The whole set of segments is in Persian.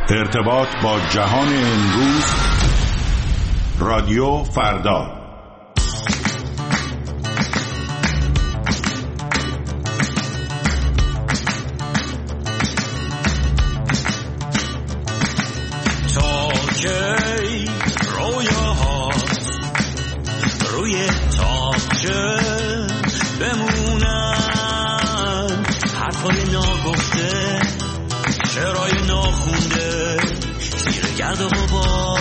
ارتباط با جهان امروز، رادیو فردا. روی تاقچه بمونن حرفای ناگفته، شعرهای ناخونده زیر گرد و غبار.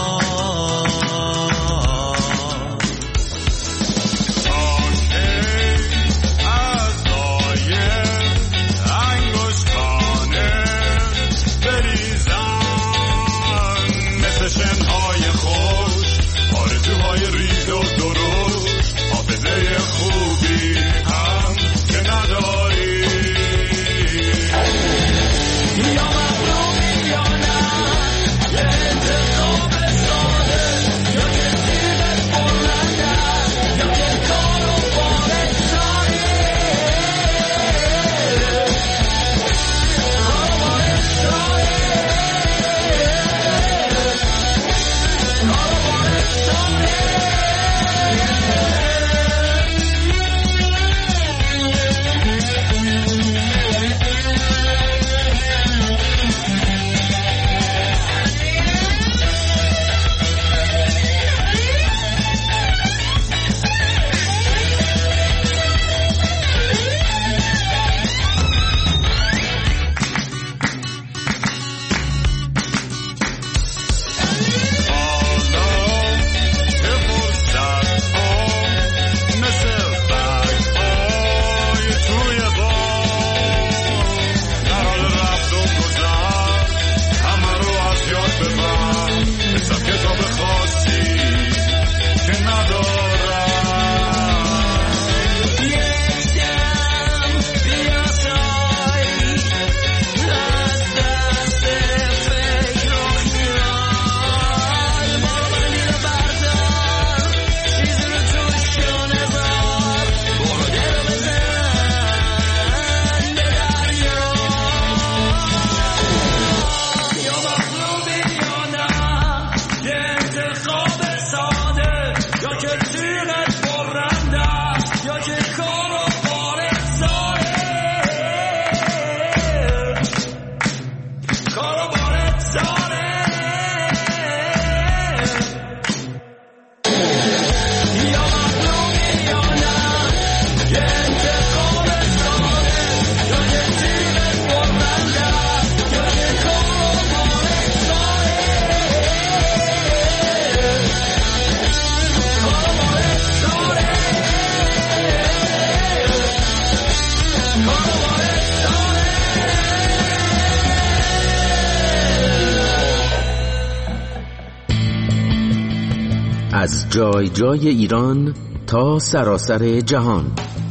از جای جای ایران تا سراسر جهان،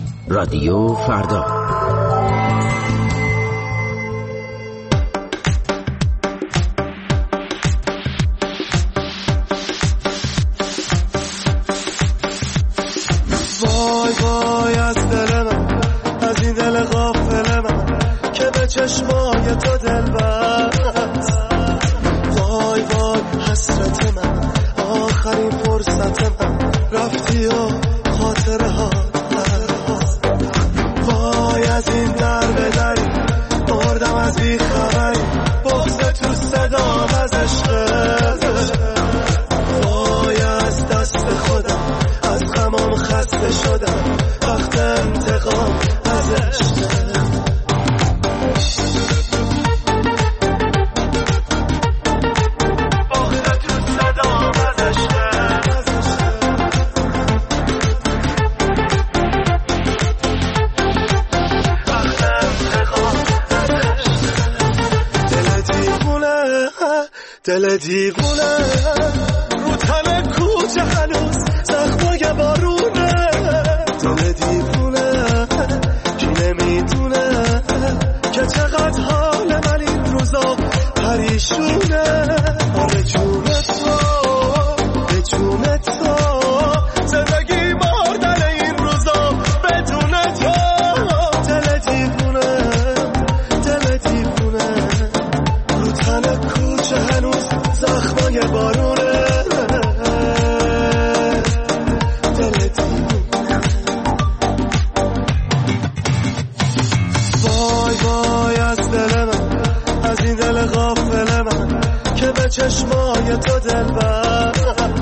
رادیو فردا. وای وای از دل من، از این دل غافل من که به چشمای تو دل بست. وای وای حسرت من، آخرین فرصت من، رفتی و خاطره ها. وای از این در به دری مردم از بی خبری، بغض تو صدام از عشقت. وای از دست خودم، از غمام خسته شدم، وقت انتقام از عشقت. دل دیوونه رو تن کوچه هنوز زخمای بارونه. دل دیوونه کی نمیدونه که چقدر حال من این روزا پریشونه. آره جون تو، به جون تو، زندگی مردن این روزا بدون تو. دل دیوونه رو تن کوچه چشمای تو دلبر.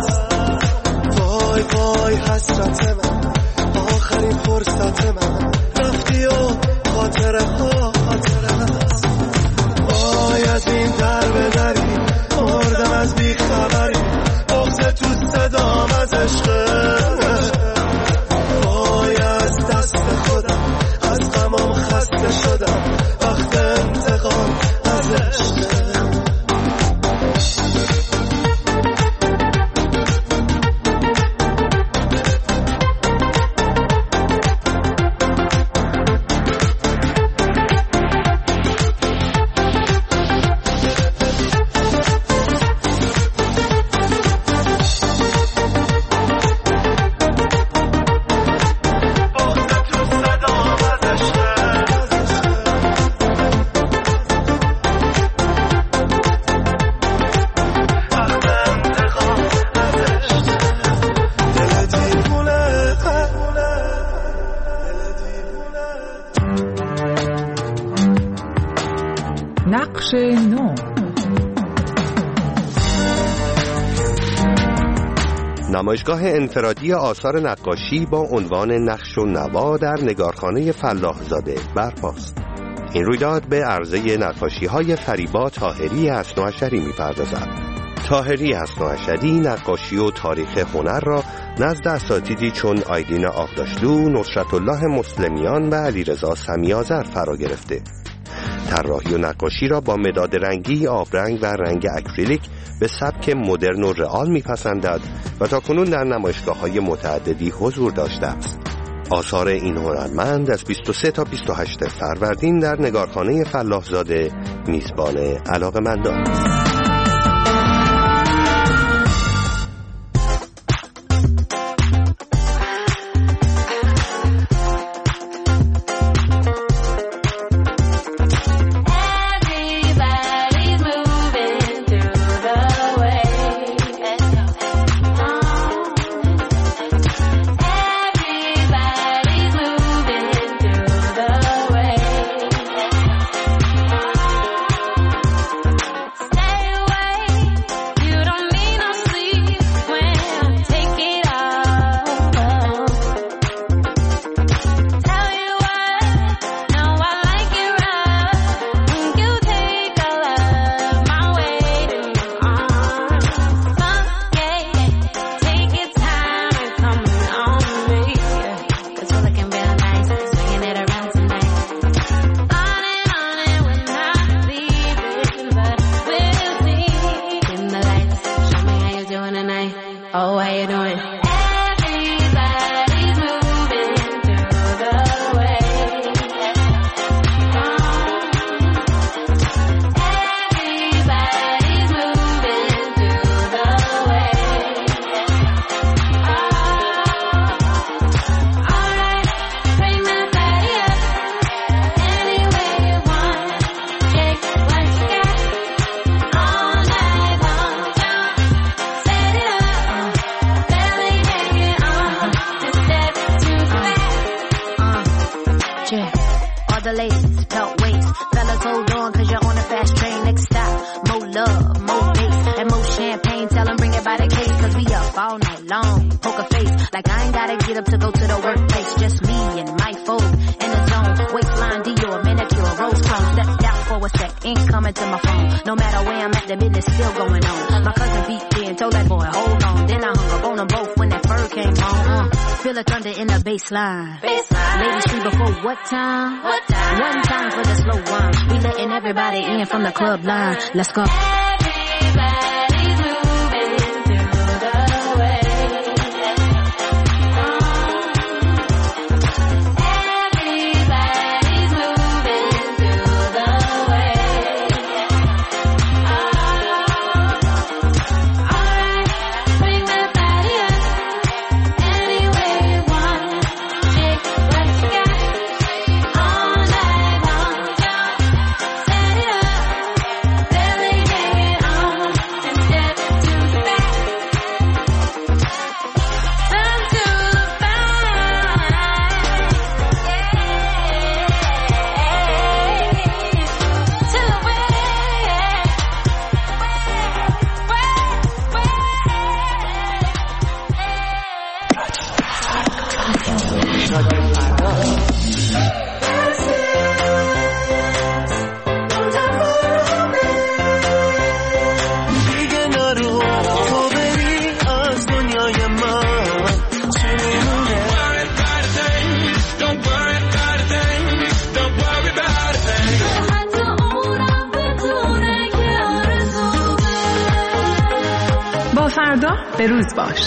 وای وای حسرت من، آخرین فرصت من، رفتی و خاطره ها هست. وای از این در به دری مردم از بیخبری، بغض تو صدام از عشقه. وای از دست خودم، از غمام خسته شدم، وقت انتقام از عشقه. نقش نو. نمایشگاه انفرادی آثار نقاشی با عنوان نقش و نوا در نگارخانه فلاحزاده برپاست. این رویداد به عرضه نقاشی‌های فریبا طاهری حسن‌وحشری می‌پردازد. طاهری حسن‌وحشری نقاشی و تاریخ هنر را نزد اساتیدی چون آیدین آغداشلو، نصرت الله مسلمیان و علیرضا سمی‌آذر فرا گرفته. طراحی و نقاشی را با مداد رنگی، آبرنگ و رنگ اکریلیک به سبک مدرن و رئال می‌پسندد و تاکنون در نمایشگاه‌های متعددی حضور داشته است. آثار این هنرمند از 23 تا 28 فروردین در نگارخانه فلاحزاده میزبان علاقه‌مندان است. Baseline. Ladies free before what time? One time for the slow wine. We letting everybody in from the club line. Let's go. Everybody's moving through the way. Everybody's moving through the way. Alright, bring that body up. Any way you want. What you got? All night long. Set it up. Belly فردا به روز باش.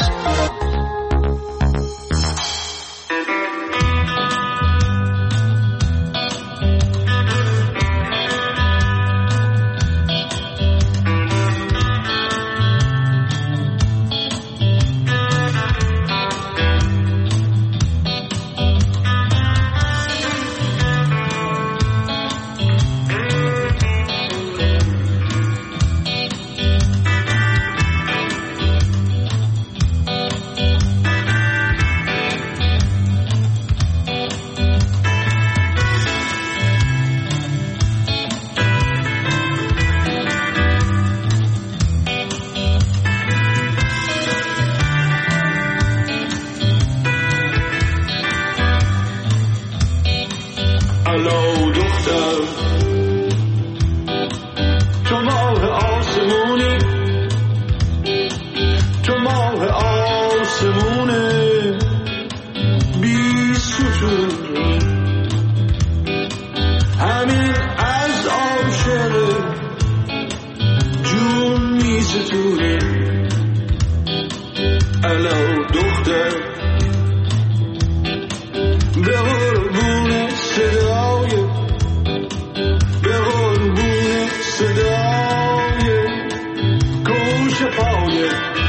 الو دختر، تو ماه آسمونی، تو ماه آسمونه بی ستون، همین از عاشق جون می ستونه. الو دختر، به قربون صدای، به قربون صدای کوش پای،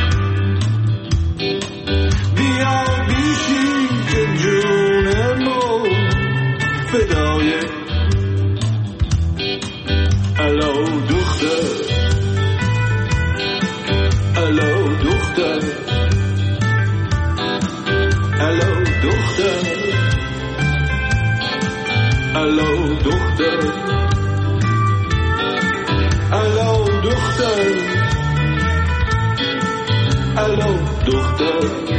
بیا بیشی که جون ما فدای. الو دختر، الو دختر، الو دختر، الو دختر، الو دختر، الو دختر.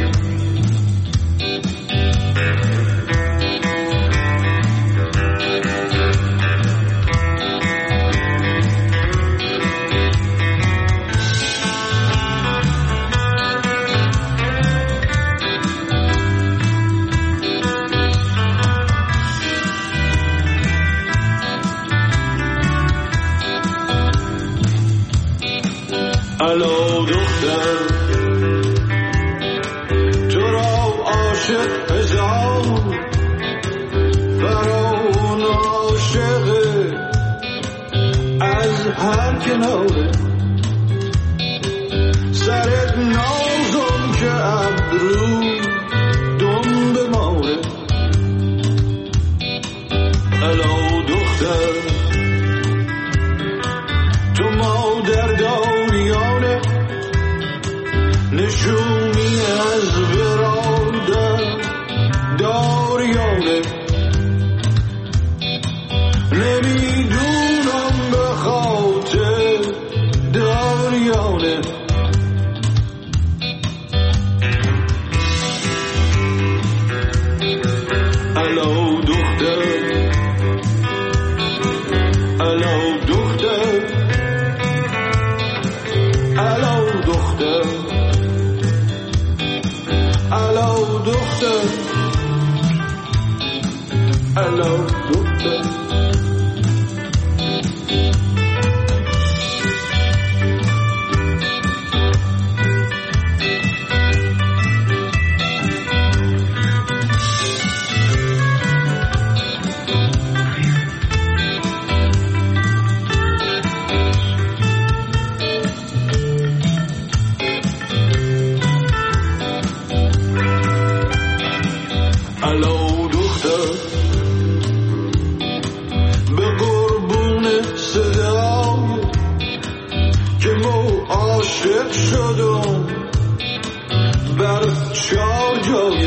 الو دختر، تو را عاشق هزار، فرعون عاشق از هر کناره، سرت نازم که ابرو دم بماره. الو دختر، تو مادر داریانه، نشونی از برادر داریانه، نمیدونم به خاطر داریانه. الو دختر، الو دختر، الو دختر، الو دختر، الو دختر. الو دختر، به قربون صدای که ما عاشق شدم بر چار جای،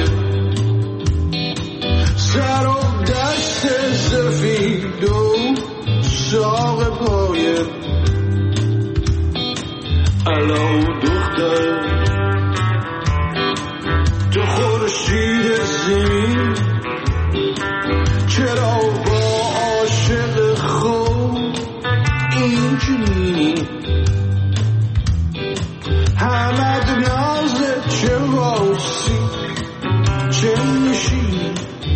سر و دست سفید و ساق پای. الو دختر، تو خورشید زمین، چرا با عاشق خود این چنینی؟ همد نازت چه واسی چه نشینی؟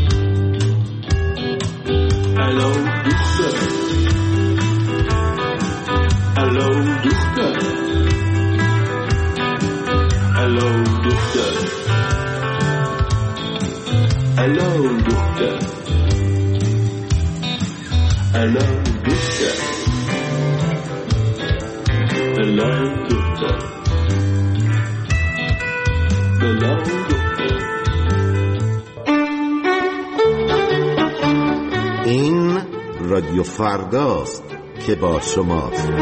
الو دختر، الو دختر، رادیو فرداست که با شماست.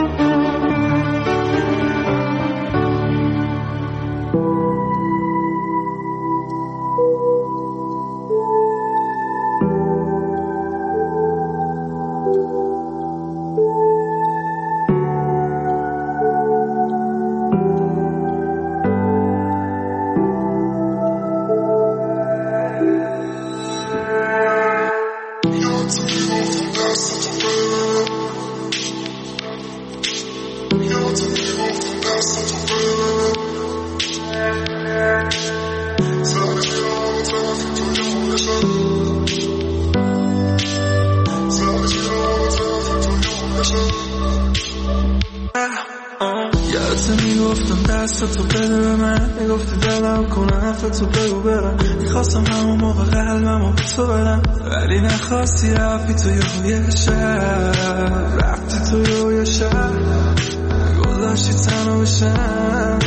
یادت میگفتم دستتو بده به من، میگفتی دلم کنه حرفتو بگو برم، میخواستم همون موقع قلبمو به تو بدم، ولی نخواستی رفتی تو یه شب، رفتی تو یه شب گذاشتی تنها بشم.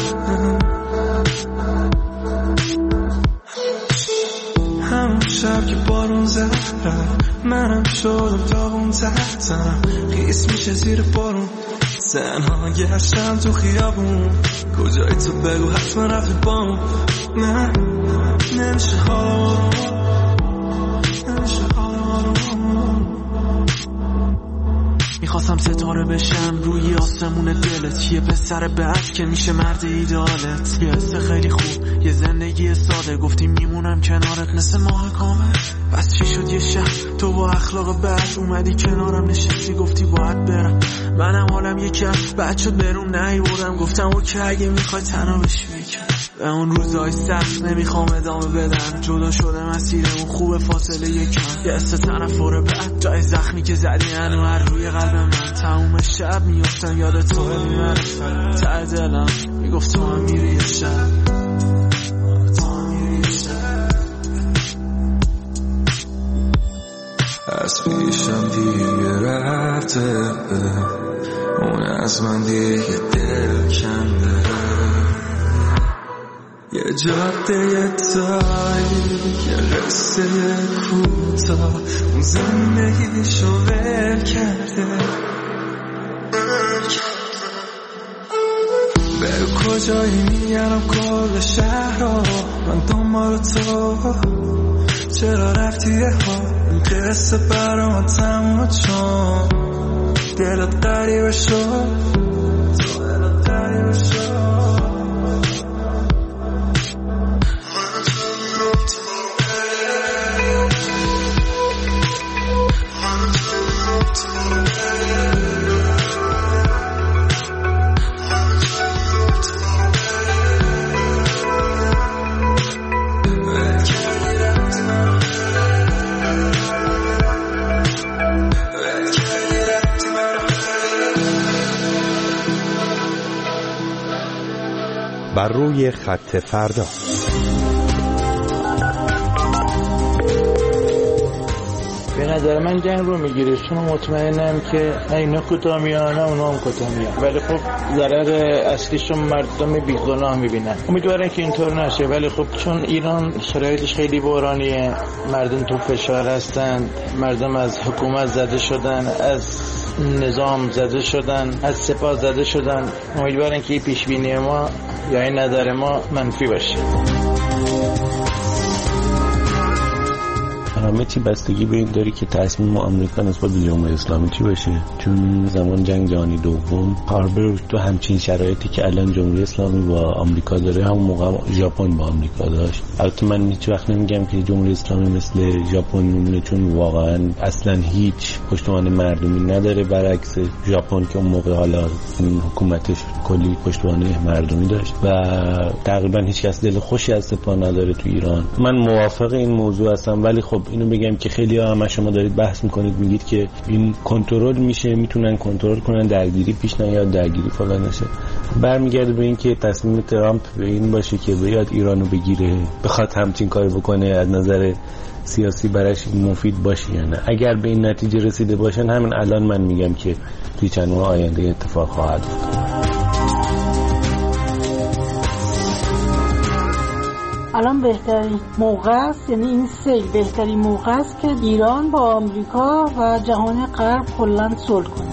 همون شب که بارون زد منم شدم داغون تحتم، خیس میشه زیر بارون، تنها گشتم تو خیابون، کجایی تو بگو حتما رفتی بامون. من نمیشه حالم میخواستم ستاره بشم روی آسمون دلت، یه پسر بعد که میشه مرد ایدالت، یه حس خیلی خوب، یه زندگی ساده، گفتی میمونم کنارت مثل ماه کامل. بس چی شد یه شب تو با اخلاق بد اومدی کنارم نشستی، گفتی باید برم، منم حالم یکم بد شد برون نیوردم، گفتم اوکی اگه میخوای تنها بشی یکم. به اون روزای سخت نمیخوام ادامه بدم، جدا شده مسیرمون خوبه فاصله یکم، یه حس تنفر بعد جای زخمی که زدی هنو هر روی قلب من، تموم شب میفتم یاد تو میمرم ته دلم، میگفت تو هم میری یه شب، از پیشم دیگه رفته، اون از من دیگه دل کنده، یه جاده تاریک یه قصه کوتاه، اون زندگیشو ول کرده. به کجایی میگرم کل شهر رو من دنبال تو، چرا رفتی یه ها این قصه برا من تموم، چون دلت غریبه شد، دلت غریبه شد. بر روی خط فردا. به نظر من جنگ رو میگیره، چون مطمئنم که اینا کوتاه میان اونا هم کوتاه میان، ولی خب ضرر اصلیشون مردم بیگناه میبینن. امیدوارم که اینطور نشه، ولی خب چون ایران شرایطش خیلی بحرانیه، مردم تو فشار هستن، مردم از حکومت زده شدن، از نظام زده شدن، از سپاه زده شدن، امیدوارم که پیش بینی ما یا این نظر ما منفی باشه. همه چی بستگی به این داری که تصمیم آمریکا نسبت به جمهوری اسلامی چی باشه، چون زمان جنگ جهانی دوم هاربر تو همچین شرایطی که الان جمهوری اسلامی با آمریکا داره همون موقع ژاپن با آمریکا داشت. البته من هیچ وقت نمیگم که جمهوری اسلامی مثل ژاپن میمونه، چون واقعا اصلا هیچ پشتوانه مردمی نداره، برعکس ژاپن که اون موقع حالا حکومتش کلی پشتوانه مردمی داشت و تقریبا هیچ کس دل خوشی از سپاه نداره تو ایران. من موافق این موضوع هستم، ولی خب اینو بگم که خیلی همه شما دارید بحث میکنید، میگید که این کنترل میشه، میتونن کنترل کنن، درگیری پیش نیاد، درگیری فلان نشه. برمیگرده به این که تصمیم ترامپ به این باشه که بیاد ایرانو بگیره، بخواد همچین کاری بکنه، از نظر سیاسی براش مفید باشه یا نه. اگر به این نتیجه رسیده باشن، همین الان من میگم که توی چند ماه آینده اتفاق خواهد افتاد. الان بهترین موقع است، یعنی این سیل بهترین موقع است که ایران با آمریکا و جهان غرب کلاً صلح کنه.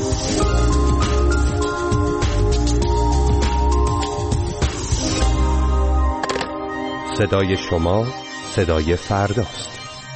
صدای شما صدای فرداست.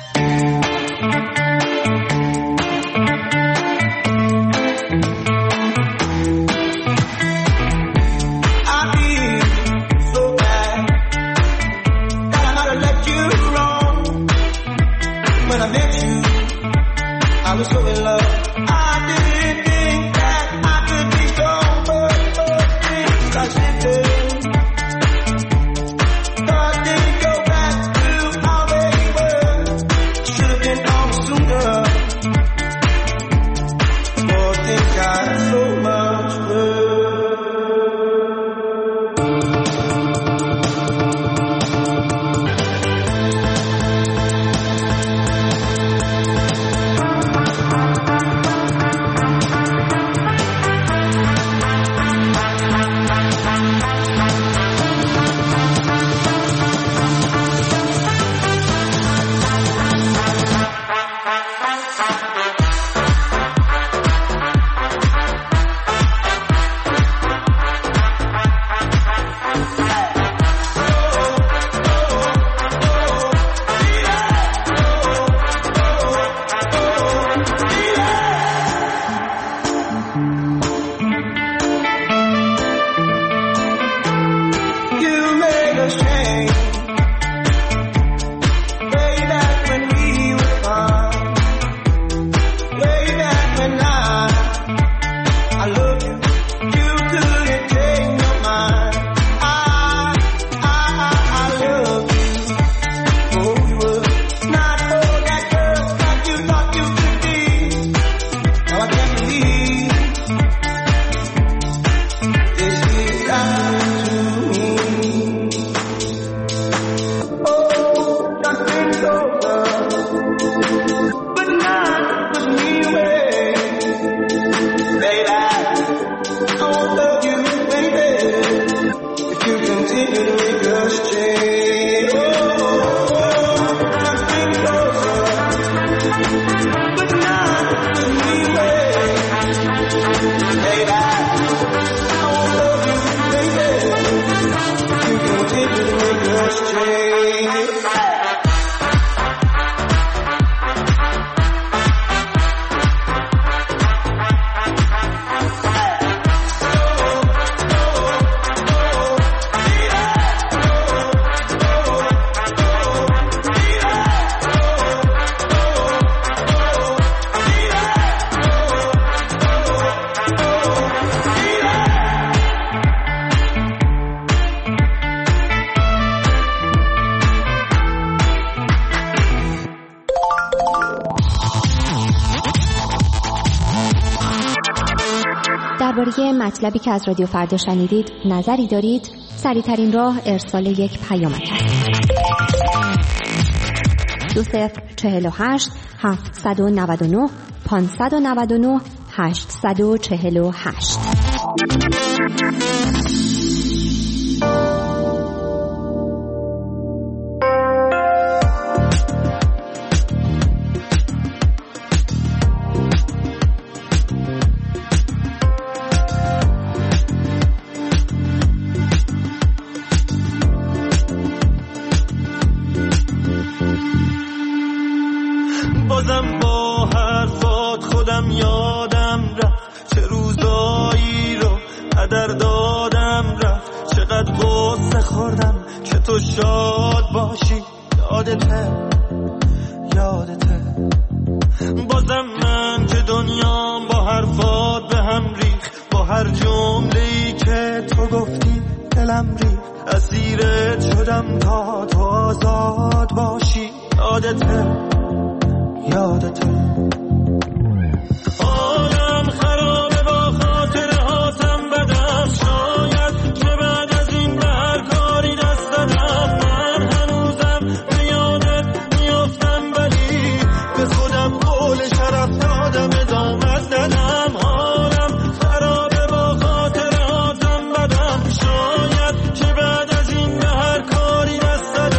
درباره مطلبی که از رادیو فردا شنیدید نظری دارید؟ سریع‌ترین راه ارسال یک پیامک است. 2048 799 599 848. بازم با حرفات خودم یادم رفت، چه روزایی رو هدر دادم رفت، چقدر غصه خوردم که تو شاد باشی. یادته بازم من که دنیام با حرفات به هم ریخ، با هر جمله‌ای که تو گفتی دلم ریخ، اسیرت شدم تا تو آزاد باشی. یادته آدم خرابه با خاطره هاتم بدم، شاید که بعد از این به هر کاری دست دادم. من هنوزم به یادت میافتم، ولی به خودم قول شرف دادم ادامت ندم. حالم خرابه با خاطره هاتم بدم، شاید که بعد از این به هر کاری دست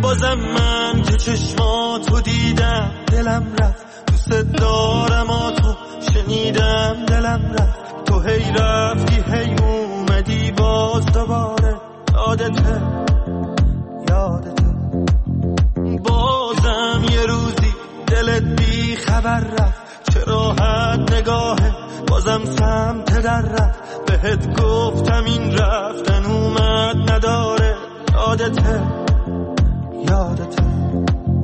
بازم من که چشماتو دیدم دلم رفت، دوست دارم تو شنیدم دلم رفت، تو هی رفتی هی اومدی باز دوباره، یادته بازم یه روزی دلت بی خبر رفت، چه راحت نگاهه بازم سمت در رفت، بهت گفتم این رفتن اومد نداره، یادته